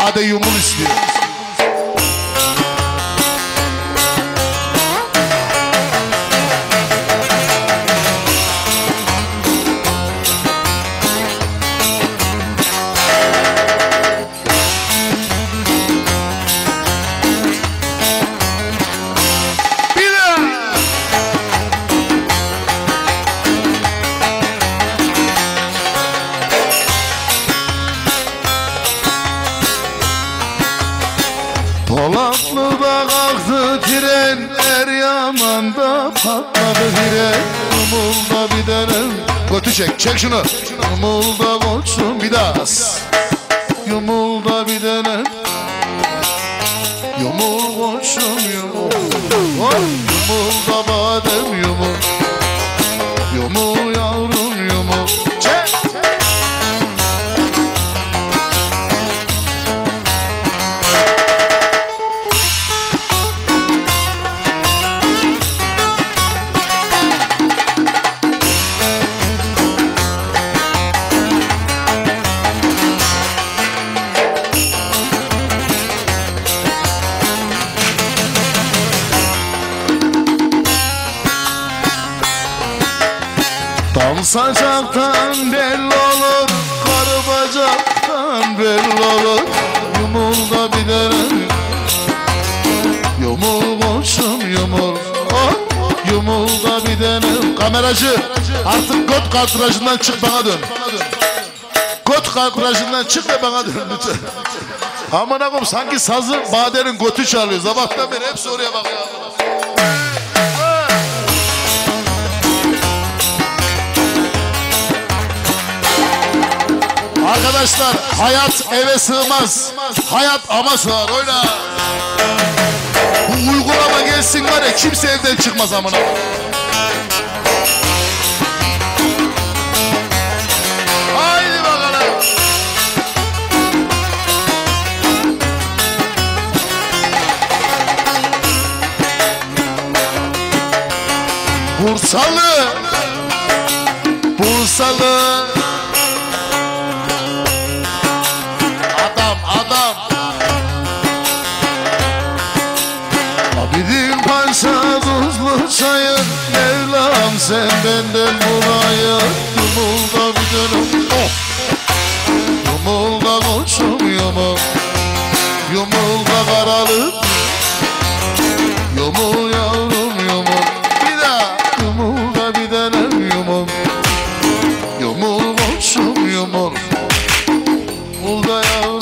Bade yumul istiyor. Polatlı'da kalktı tren, Eryaman'da patladı tren. Umulda bir denem. Götü çek şunu. Umulda koçum bir daha. Yumulda bir denem. Yumul koçum yumul. Yumulda badem yumul. Yumul yavrum yumul. Çek. Tam saçaktan belli olur, karı bacaktan belli olur. Yumulda bir denem. Yumul koçum yumul. Oh, yumulda bir denem. Kameracı artık got kadrajından çık bana dön. Got kadrajından çık ve bana dön lütfen. Aman akım sanki sazı Bade'nin gotu çalıyor. Sabahtan beri hepsi oraya bakıyor. Arkadaşlar hayat eve sığmaz. Hayat ama sığar. Oyna. Bu uygulama gelsin var ya, kimse evden çıkmaz amına. Haydi bakalım. Bursalı. Bursalı. Abidin Paşa tuzlu çayır, Mevlam sen benden bulayı. Yumulda bir dönüm, oh. Yumulda koçum yumul. Yumulda karalık. Yumul yavrum yumul. Bir daha. Yumulda bir dönem yumul. Yumul koçum yumul. Yumulda yavrum.